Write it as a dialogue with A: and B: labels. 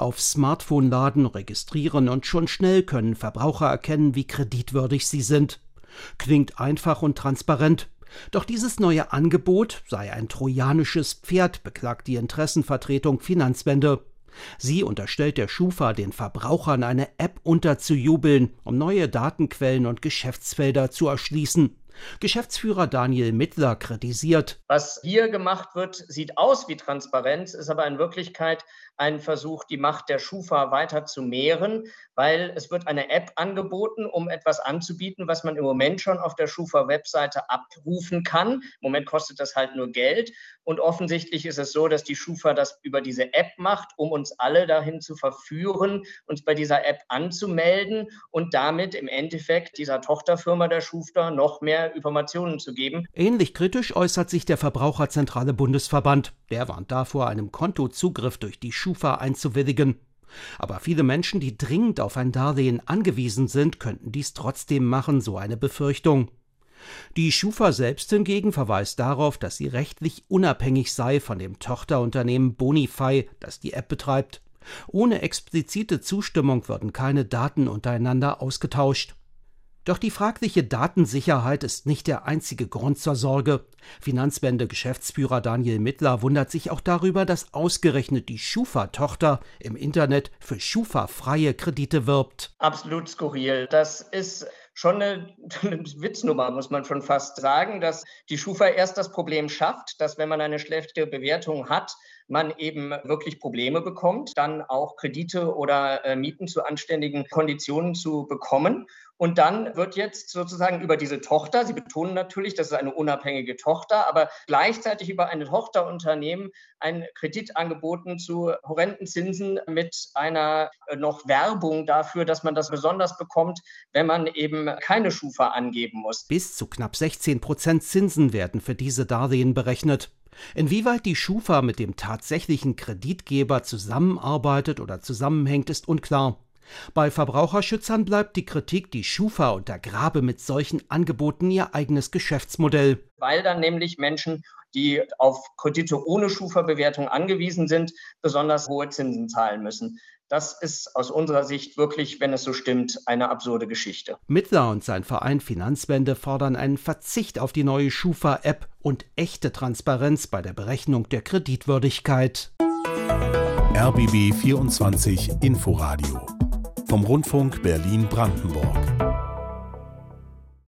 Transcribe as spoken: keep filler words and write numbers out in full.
A: aufs Smartphone laden, registrieren und schon schnell können Verbraucher erkennen, wie kreditwürdig sie sind. Klingt einfach und transparent. Doch dieses neue Angebot sei ein trojanisches Pferd, beklagt die Interessenvertretung Finanzwende. Sie unterstellt der Schufa, den Verbrauchern eine App unterzujubeln, um neue Datenquellen und Geschäftsfelder zu erschließen. Geschäftsführer Daniel Mittler kritisiert:
B: Was hier gemacht wird, sieht aus wie Transparenz, ist aber in Wirklichkeit ein Versuch, die Macht der Schufa weiter zu mehren, weil es wird eine App angeboten, um etwas anzubieten, was man im Moment schon auf der Schufa-Webseite abrufen kann. Im Moment kostet das halt nur Geld und offensichtlich ist es so, dass die Schufa das über diese App macht, um uns alle dahin zu verführen, uns bei dieser App anzumelden und damit im Endeffekt dieser Tochterfirma der Schufa noch mehr Informationen zu geben.
A: Ähnlich kritisch äußert sich der Verbraucherzentrale Bundesverband. Der warnt davor, einem Kontozugriff durch die Schufa einzuwilligen. Aber viele Menschen, die dringend auf ein Darlehen angewiesen sind, könnten dies trotzdem machen, so eine Befürchtung. Die Schufa selbst hingegen verweist darauf, dass sie rechtlich unabhängig sei von dem Tochterunternehmen Bonify, das die App betreibt. Ohne explizite Zustimmung würden keine Daten untereinander ausgetauscht. Doch die fragliche Datensicherheit ist nicht der einzige Grund zur Sorge. Finanzwende-Geschäftsführer Daniel Mittler wundert sich auch darüber, dass ausgerechnet die Schufa-Tochter im Internet für Schufa-freie Kredite wirbt.
B: Absolut skurril. Das ist schon eine, eine Witznummer, muss man schon fast sagen, dass die Schufa erst das Problem schafft, dass wenn man eine schlechte Bewertung hat, man eben wirklich Probleme bekommt, dann auch Kredite oder äh, Mieten zu anständigen Konditionen zu bekommen. Und dann wird jetzt sozusagen über diese Tochter, Sie betonen natürlich, das ist eine unabhängige Tochter, aber gleichzeitig über ein Tochterunternehmen ein Kredit angeboten zu horrenden Zinsen mit einer äh, noch Werbung dafür, dass man das besonders bekommt, wenn man eben keine Schufa angeben muss.
A: Bis zu knapp sechzehn Prozent Zinsen werden für diese Darlehen berechnet. Inwieweit die Schufa mit dem tatsächlichen Kreditgeber zusammenarbeitet oder zusammenhängt, ist unklar. Bei Verbraucherschützern bleibt die Kritik, die Schufa untergrabe mit solchen Angeboten ihr eigenes Geschäftsmodell.
B: Weil dann nämlich Menschen, die auf Kredite ohne Schufa-Bewertung angewiesen sind, besonders hohe Zinsen zahlen müssen. Das ist aus unserer Sicht wirklich, wenn es so stimmt, eine absurde Geschichte.
A: Mittler und sein Verein Finanzwende fordern einen Verzicht auf die neue Schufa-App und echte Transparenz bei der Berechnung der Kreditwürdigkeit.
C: R B B vierundzwanzig Inforadio vom Rundfunk Berlin-Brandenburg.